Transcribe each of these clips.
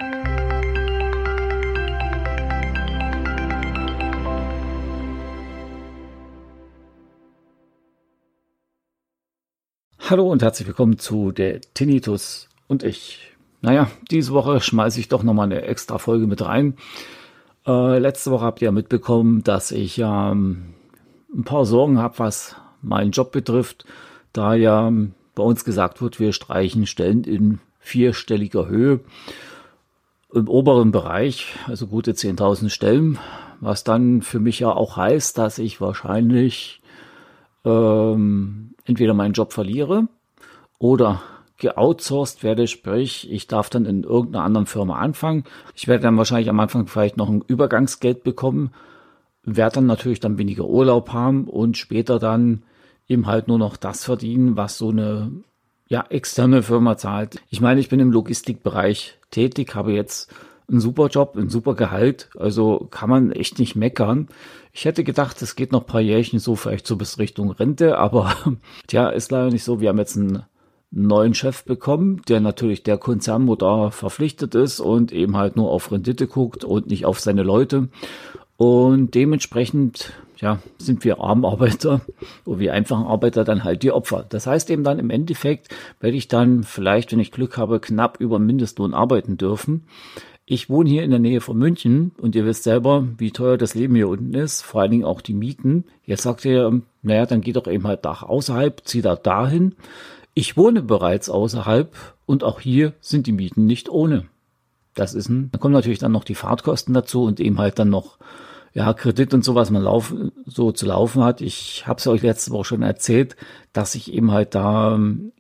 Hallo und herzlich willkommen zu der Tinnitus und ich. Naja, diese Woche schmeiße ich doch nochmal eine extra Folge mit rein. Letzte Woche habt ihr ja mitbekommen, dass ich ein paar Sorgen habe, was meinen Job betrifft, da ja bei uns gesagt wird, wir streichen Stellen in vierstelliger Höhe im oberen Bereich, also gute 10.000 Stellen, was dann für mich ja auch heißt, dass ich wahrscheinlich entweder meinen Job verliere oder geoutsourced werde, sprich, ich darf dann in irgendeiner anderen Firma anfangen. Ich werde dann wahrscheinlich am Anfang vielleicht noch ein Übergangsgeld bekommen, werde dann natürlich dann weniger Urlaub haben und später dann eben halt nur noch das verdienen, was so eine externe Firma zahlt. Ich meine, ich bin im Logistikbereich tätig, habe jetzt einen super Job, ein super Gehalt, also kann man echt nicht meckern. Ich hätte gedacht, es geht noch ein paar Jährchen so vielleicht so bis Richtung Rente, aber tja, ist leider nicht so. Wir haben jetzt einen neuen Chef bekommen, der natürlich der Konzernmutter verpflichtet ist und eben halt nur auf Rendite guckt und nicht auf seine Leute. Und dementsprechend, sind wir Armarbeiter oder wir einfachen Arbeiter dann halt die Opfer. Das heißt eben dann im Endeffekt werde ich dann vielleicht, wenn ich Glück habe, knapp über Mindestlohn arbeiten dürfen. Ich wohne hier in der Nähe von München und ihr wisst selber, wie teuer das Leben hier unten ist, vor allen Dingen auch die Mieten. Jetzt sagt ihr, dann geht doch eben halt nach außerhalb, zieht da dahin. Ich wohne bereits außerhalb und auch hier sind die Mieten nicht ohne. Dann kommen natürlich dann noch die Fahrtkosten dazu und eben halt dann noch Kredit und so, was man zu laufen hat. Ich habe es euch letzte Woche schon erzählt, dass ich eben halt da,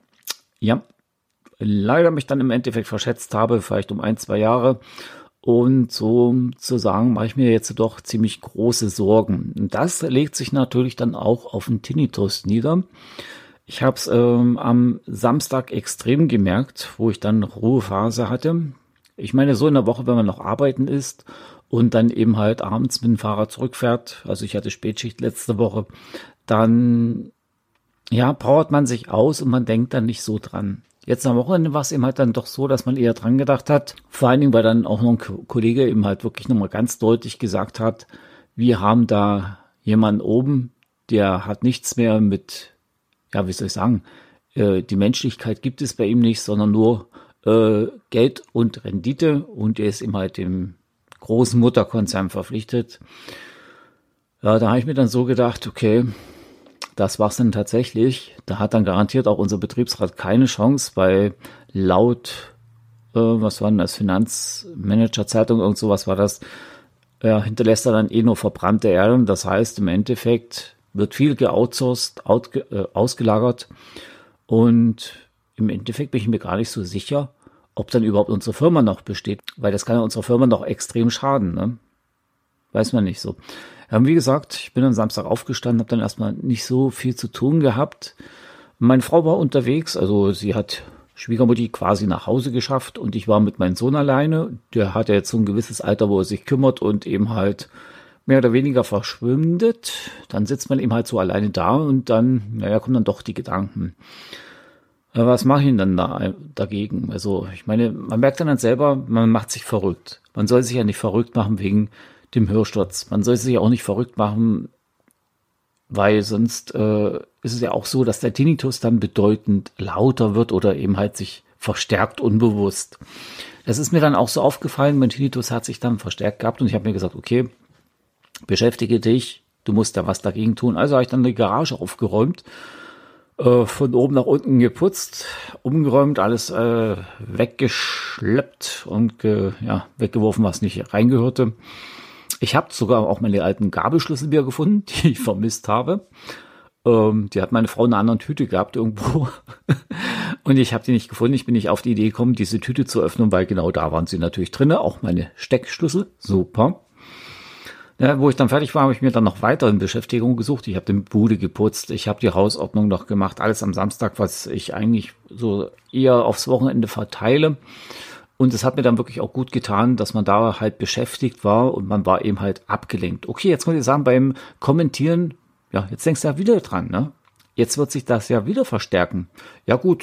leider mich dann im Endeffekt verschätzt habe, vielleicht um 1-2 Jahre. Und sozusagen mache ich mir jetzt doch ziemlich große Sorgen. Und das legt sich natürlich dann auch auf den Tinnitus nieder. Ich habe es am Samstag extrem gemerkt, wo ich dann Ruhephase hatte. Ich meine, so in der Woche, wenn man noch arbeiten ist und dann eben halt abends mit dem Fahrrad zurückfährt, also ich hatte Spätschicht letzte Woche, dann powert man sich aus und man denkt dann nicht so dran. Jetzt am Wochenende war es eben halt dann doch so, dass man eher dran gedacht hat. Vor allen Dingen, weil dann auch noch ein Kollege eben halt wirklich nochmal ganz deutlich gesagt hat, wir haben da jemanden oben, der hat nichts mehr mit, die Menschlichkeit gibt es bei ihm nicht, sondern nur Geld und Rendite und er ist eben halt dem großen Mutterkonzern verpflichtet. Ja, da habe ich mir dann so gedacht, okay, das war's dann tatsächlich. Da hat dann garantiert auch unser Betriebsrat keine Chance, weil laut, was war denn das, Finanzmanager-Zeitung, irgend sowas war das, hinterlässt er dann nur verbrannte Erde. Das heißt, im Endeffekt wird viel geoutsourced, ausgelagert und im Endeffekt bin ich mir gar nicht so sicher, ob dann überhaupt unsere Firma noch besteht, weil das kann ja unserer Firma noch extrem schaden, ne? Weiß man nicht so. Wie gesagt, ich bin am Samstag aufgestanden, habe dann erstmal nicht so viel zu tun gehabt. Meine Frau war unterwegs, also sie hat Schwiegermutti quasi nach Hause geschafft und ich war mit meinem Sohn alleine. Der hat ja jetzt so ein gewisses Alter, wo er sich kümmert und eben halt mehr oder weniger verschwindet. Dann sitzt man eben halt so alleine da und dann, kommen dann doch die Gedanken. Was mache ich denn dann dagegen? Also ich meine, man merkt dann selber, man macht sich verrückt. Man soll sich ja nicht verrückt machen wegen dem Hörsturz. Man soll sich ja auch nicht verrückt machen, weil sonst ist es ja auch so, dass der Tinnitus dann bedeutend lauter wird oder eben halt sich verstärkt unbewusst. Das ist mir dann auch so aufgefallen, mein Tinnitus hat sich dann verstärkt gehabt und ich habe mir gesagt, okay, beschäftige dich, du musst da was dagegen tun. Also habe ich dann die Garage aufgeräumt, von oben nach unten geputzt, umgeräumt, alles weggeschleppt und weggeworfen, was nicht reingehörte. Ich habe sogar auch meine alten Gabelschlüssel wieder gefunden, die ich vermisst habe. Die hat meine Frau in einer anderen Tüte gehabt irgendwo. Und ich habe die nicht gefunden. Ich bin nicht auf die Idee gekommen, diese Tüte zu öffnen, weil genau da waren sie natürlich drin. Auch meine Steckschlüssel. Super. Ja, wo ich dann fertig war, habe ich mir dann noch weiteren Beschäftigungen gesucht. Ich habe die Bude geputzt, ich habe die Hausordnung noch gemacht. Alles am Samstag, was ich eigentlich so eher aufs Wochenende verteile. Und es hat mir dann wirklich auch gut getan, dass man da halt beschäftigt war und man war eben halt abgelenkt. Okay, jetzt muss ich sagen, beim Kommentieren, jetzt denkst du ja wieder dran, ne? Jetzt wird sich das ja wieder verstärken. Ja gut,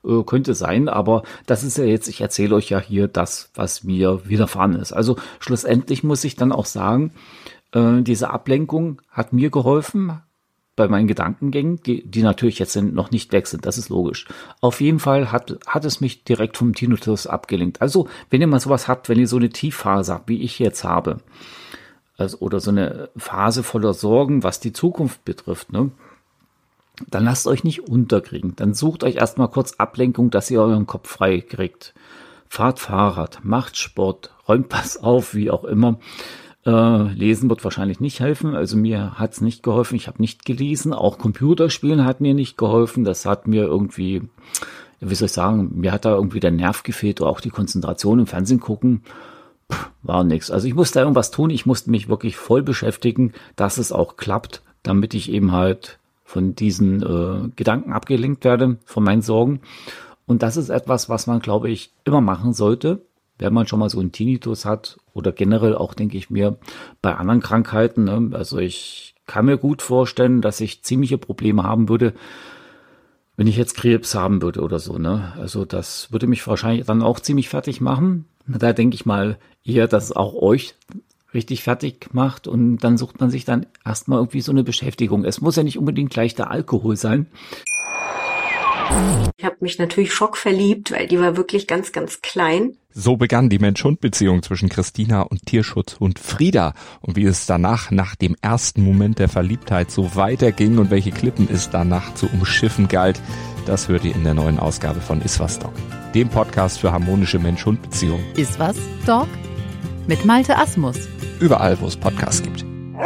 könnte sein, aber das ist ja jetzt, ich erzähle euch ja hier das, was mir widerfahren ist. Also schlussendlich muss ich dann auch sagen, diese Ablenkung hat mir geholfen bei meinen Gedankengängen, die natürlich jetzt noch nicht weg sind, das ist logisch. Auf jeden Fall hat es mich direkt vom Tinnitus abgelenkt. Also wenn ihr mal sowas habt, wenn ihr so eine Tiefphase habt, wie ich jetzt habe, also, oder so eine Phase voller Sorgen, was die Zukunft betrifft, ne, dann lasst euch nicht unterkriegen. Dann sucht euch erstmal kurz Ablenkung, dass ihr euren Kopf frei kriegt. Fahrt Fahrrad, macht Sport, räumt was auf, wie auch immer. Lesen wird wahrscheinlich nicht helfen, also mir hat's nicht geholfen, ich habe nicht gelesen, auch Computerspielen hat mir nicht geholfen, das hat mir irgendwie, wie soll ich sagen, mir hat da irgendwie der Nerv gefehlt oder auch die Konzentration im Fernsehen gucken, war nix. Also ich musste da irgendwas tun, ich musste mich wirklich voll beschäftigen, dass es auch klappt, damit ich eben halt von diesen Gedanken abgelenkt werde, von meinen Sorgen. Und das ist etwas, was man, glaube ich, immer machen sollte, wenn man schon mal so einen Tinnitus hat oder generell auch, denke ich mir, bei anderen Krankheiten. Ne? Also ich kann mir gut vorstellen, dass ich ziemliche Probleme haben würde, wenn ich jetzt Krebs haben würde oder so. Ne? Also das würde mich wahrscheinlich dann auch ziemlich fertig machen. Da denke ich mal eher, dass es auch euch richtig fertig macht und dann sucht man sich dann erstmal irgendwie so eine Beschäftigung. Es muss ja nicht unbedingt gleich der Alkohol sein. Ich habe mich natürlich schockverliebt, weil die war wirklich ganz, ganz klein. So begann die Mensch-Hund-Beziehung zwischen Christina und Tierschutzhund Frieda. Und wie es danach, nach dem ersten Moment der Verliebtheit, so weiterging und welche Klippen es danach zu umschiffen galt, das hört ihr in der neuen Ausgabe von Iswas Dog, dem Podcast für harmonische Mensch-Hund-Beziehungen. Iswas Dog mit Malte Asmus. Überall, wo es Podcasts gibt.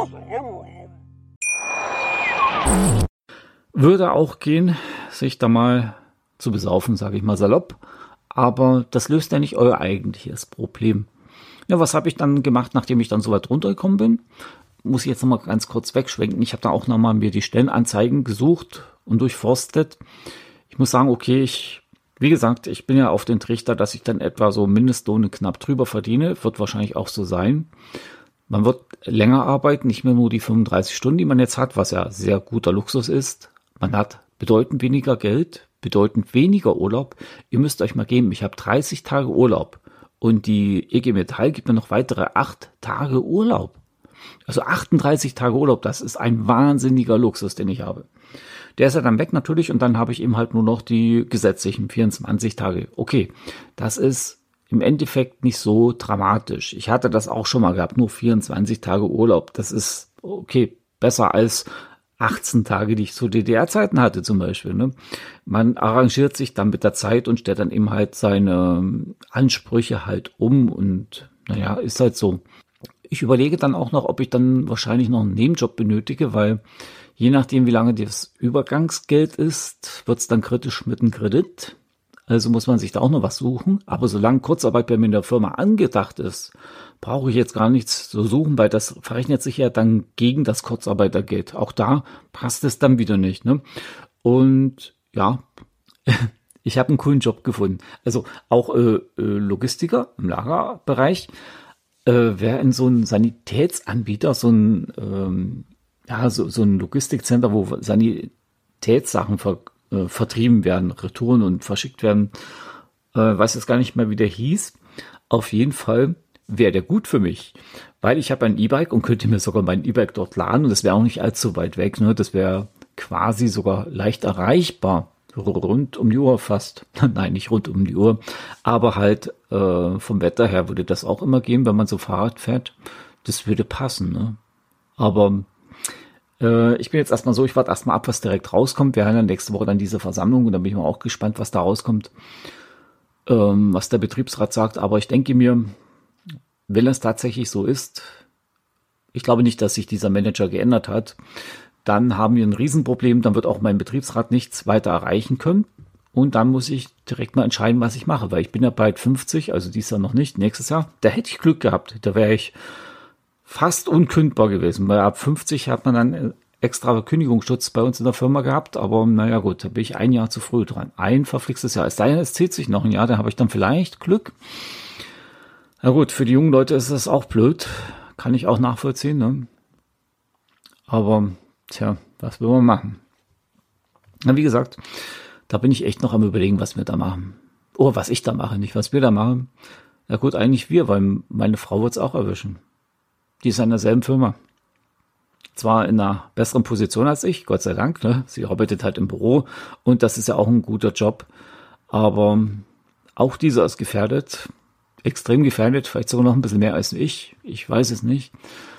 Würde auch gehen, sich da mal zu besaufen, sage ich mal salopp. Aber das löst ja nicht euer eigentliches Problem. Ja, was habe ich dann gemacht, nachdem ich dann so weit runtergekommen bin? Muss ich jetzt nochmal ganz kurz wegschwenken. Ich habe da auch nochmal mir die Stellenanzeigen gesucht und durchforstet. Ich muss sagen, okay, wie gesagt, ich bin ja auf den Trichter, dass ich dann etwa so Mindestlohne knapp drüber verdiene. Wird wahrscheinlich auch so sein. Man wird länger arbeiten, nicht mehr nur die 35 Stunden, die man jetzt hat, was ja sehr guter Luxus ist. Man hat bedeutend weniger Geld, bedeutend weniger Urlaub. Ihr müsst euch mal geben, ich habe 30 Tage Urlaub und die EG Metall gibt mir noch weitere 8 Tage Urlaub. Also 38 Tage Urlaub, das ist ein wahnsinniger Luxus, den ich habe. Der ist ja dann weg natürlich und dann habe ich eben halt nur noch die gesetzlichen 24 Tage. Okay, das ist im Endeffekt nicht so dramatisch. Ich hatte das auch schon mal gehabt, nur 24 Tage Urlaub. Das ist okay, besser als 18 Tage, die ich zu DDR-Zeiten hatte zum Beispiel. Ne? Man arrangiert sich dann mit der Zeit und stellt dann eben halt seine Ansprüche halt um und naja, ist halt so. Ich überlege dann auch noch, ob ich dann wahrscheinlich noch einen Nebenjob benötige, weil je nachdem, wie lange das Übergangsgeld ist, wird es dann kritisch mit dem Kredit. Also muss man sich da auch noch was suchen. Aber solange Kurzarbeit bei mir in der Firma angedacht ist, brauche ich jetzt gar nichts zu suchen, weil das verrechnet sich ja dann gegen das Kurzarbeitergeld. Auch da passt es dann wieder nicht. Ne? Und ja, ich habe einen coolen Job gefunden. Also auch Logistiker im Lagerbereich. Wer in so ein Sanitätsanbieter, so ein Logistikcenter, wo Sanitätssachen vertrieben werden, Retouren und verschickt werden, weiß jetzt gar nicht mehr, wie der hieß. Auf jeden Fall wäre der gut für mich, weil ich habe ein E-Bike und könnte mir sogar mein E-Bike dort laden und das wäre auch nicht allzu weit weg. Ne? Das wäre quasi sogar leicht erreichbar, rund um die Uhr fast. Nein, nicht rund um die Uhr, aber halt vom Wetter her würde das auch immer gehen, wenn man so Fahrrad fährt. Das würde passen. Ne? Aber ich bin jetzt erstmal so, ich warte erstmal ab, was direkt rauskommt. Wir haben dann nächste Woche dann diese Versammlung und dann bin ich mal auch gespannt, was da rauskommt, was der Betriebsrat sagt. Aber ich denke mir, wenn es tatsächlich so ist, ich glaube nicht, dass sich dieser Manager geändert hat, dann haben wir ein Riesenproblem, dann wird auch mein Betriebsrat nichts weiter erreichen können. Und dann muss ich direkt mal entscheiden, was ich mache, weil ich bin ja bald 50, also dieses Jahr noch nicht, nächstes Jahr. Da hätte ich Glück gehabt, da wäre ich fast unkündbar gewesen, weil ab 50 hat man dann extra Kündigungsschutz bei uns in der Firma gehabt, aber naja gut, da bin ich ein Jahr zu früh dran. Ein verflixtes Jahr. Es sei denn, es zieht sich noch ein Jahr, dann habe ich dann vielleicht Glück. Na gut, für die jungen Leute ist das auch blöd, kann ich auch nachvollziehen, ne? Aber, tja, was will man machen? Na, wie gesagt, Da bin ich echt noch am Überlegen, was wir da machen. Oh, was ich da mache, nicht was wir da machen. Na gut, eigentlich wir, weil meine Frau wird es auch erwischen. Die ist in derselben Firma. Zwar in einer besseren Position als ich, Gott sei Dank. Ne? Sie arbeitet halt im Büro und das ist ja auch ein guter Job. Aber auch dieser ist gefährdet, extrem gefährdet, vielleicht sogar noch ein bisschen mehr als ich. Ich weiß es nicht.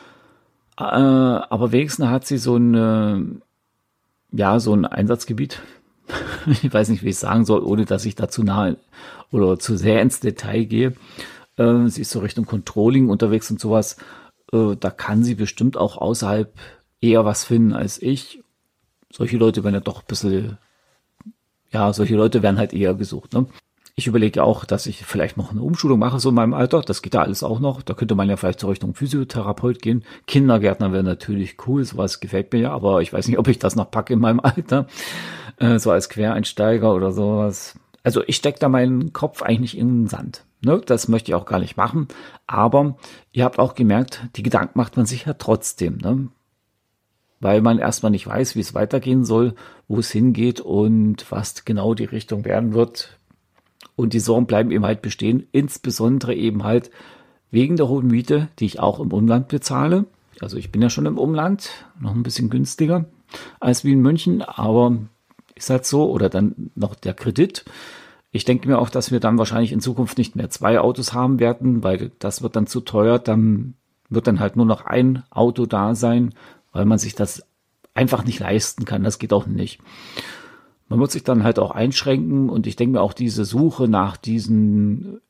Aber wenigstens hat sie so ein Einsatzgebiet. Ich weiß nicht, wie ich es sagen soll, ohne dass ich da zu nahe oder zu sehr ins Detail gehe. Sie ist so Richtung Controlling unterwegs und sowas. Da kann sie bestimmt auch außerhalb eher was finden als ich. Solche Leute werden ja doch ein bisschen, solche Leute werden halt eher gesucht. Ne? Ich überlege auch, dass ich vielleicht noch eine Umschulung mache, so in meinem Alter. Das geht ja alles auch noch. Da könnte man ja vielleicht zur Richtung Physiotherapeut gehen. Kindergärtner wäre natürlich cool, sowas gefällt mir ja, aber ich weiß nicht, ob ich das noch packe in meinem Alter. So als Quereinsteiger oder sowas. Also ich stecke da meinen Kopf eigentlich in den Sand. Ne? Das möchte ich auch gar nicht machen. Aber ihr habt auch gemerkt, die Gedanken macht man sich ja trotzdem. Ne? Weil man erstmal nicht weiß, wie es weitergehen soll, wo es hingeht und was genau die Richtung werden wird. Und die Sorgen bleiben eben halt bestehen, insbesondere eben halt wegen der hohen Miete, die ich auch im Umland bezahle. Also ich bin ja schon im Umland, noch ein bisschen günstiger als wie in München, aber ist halt so. Oder dann noch der Kredit. Ich denke mir auch, dass wir dann wahrscheinlich in Zukunft nicht mehr 2 Autos haben werden, weil das wird dann zu teuer. Dann wird dann halt nur noch ein Auto da sein, weil man sich das einfach nicht leisten kann. Das geht auch nicht. Man wird sich dann halt auch einschränken und ich denke mir auch diese Suche nach diesen,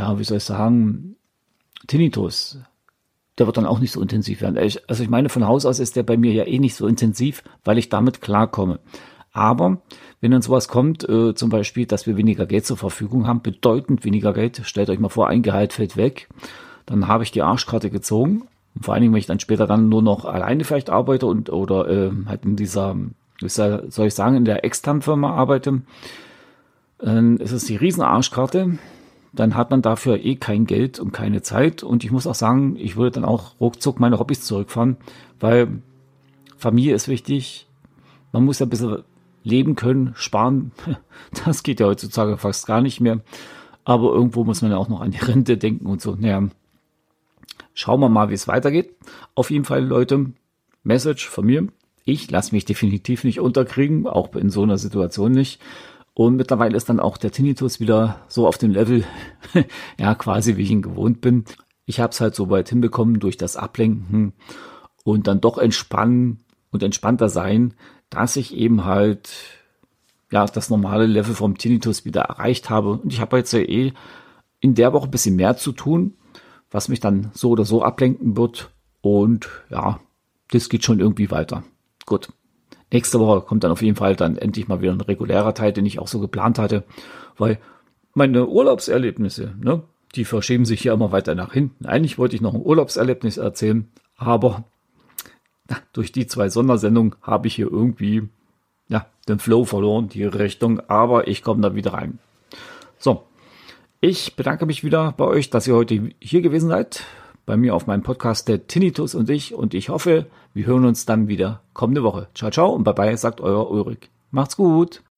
Tinnitus, der wird dann auch nicht so intensiv werden. Also ich meine, von Haus aus ist der bei mir ja eh nicht so intensiv, weil ich damit klarkomme. Aber wenn dann sowas kommt, zum Beispiel, dass wir weniger Geld zur Verfügung haben, bedeutend weniger Geld, stellt euch mal vor, ein Gehalt fällt weg, dann habe ich die Arschkarte gezogen. Und vor allen Dingen, wenn ich dann später dann nur noch alleine vielleicht arbeite oder halt in dieser, in der externen Firma arbeite, ist es die riesen Arschkarte. Dann hat man dafür eh kein Geld und keine Zeit. Und ich muss auch sagen, ich würde dann auch ruckzuck meine Hobbys zurückfahren, weil Familie ist wichtig. Man muss ja ein bisschen leben können, sparen. Das geht ja heutzutage fast gar nicht mehr. Aber irgendwo muss man ja auch noch an die Rente denken und so. Naja, schauen wir mal, wie es weitergeht. Auf jeden Fall, Leute, Message von mir. Ich lasse mich definitiv nicht unterkriegen, auch in so einer Situation nicht. Und mittlerweile ist dann auch der Tinnitus wieder so auf dem Level, quasi wie ich ihn gewohnt bin. Ich habe es halt so weit hinbekommen durch das Ablenken und dann doch entspannen und entspannter sein, dass ich eben halt das normale Level vom Tinnitus wieder erreicht habe. Und ich habe jetzt in der Woche ein bisschen mehr zu tun, was mich dann so oder so ablenken wird. Und das geht schon irgendwie weiter. Gut. Nächste Woche kommt dann auf jeden Fall dann endlich mal wieder ein regulärer Teil, den ich auch so geplant hatte, weil meine Urlaubserlebnisse, die verschieben sich ja immer weiter nach hinten. Eigentlich wollte ich noch ein Urlaubserlebnis erzählen, aber durch die 2 Sondersendungen habe ich hier irgendwie den Flow verloren, die Richtung, aber ich komme da wieder rein. So, ich bedanke mich wieder bei euch, dass ihr heute hier gewesen seid. Bei mir auf meinem Podcast der Tinnitus und ich hoffe, wir hören uns dann wieder kommende Woche. Ciao, ciao und bye bye, sagt euer Ulrich. Macht's gut.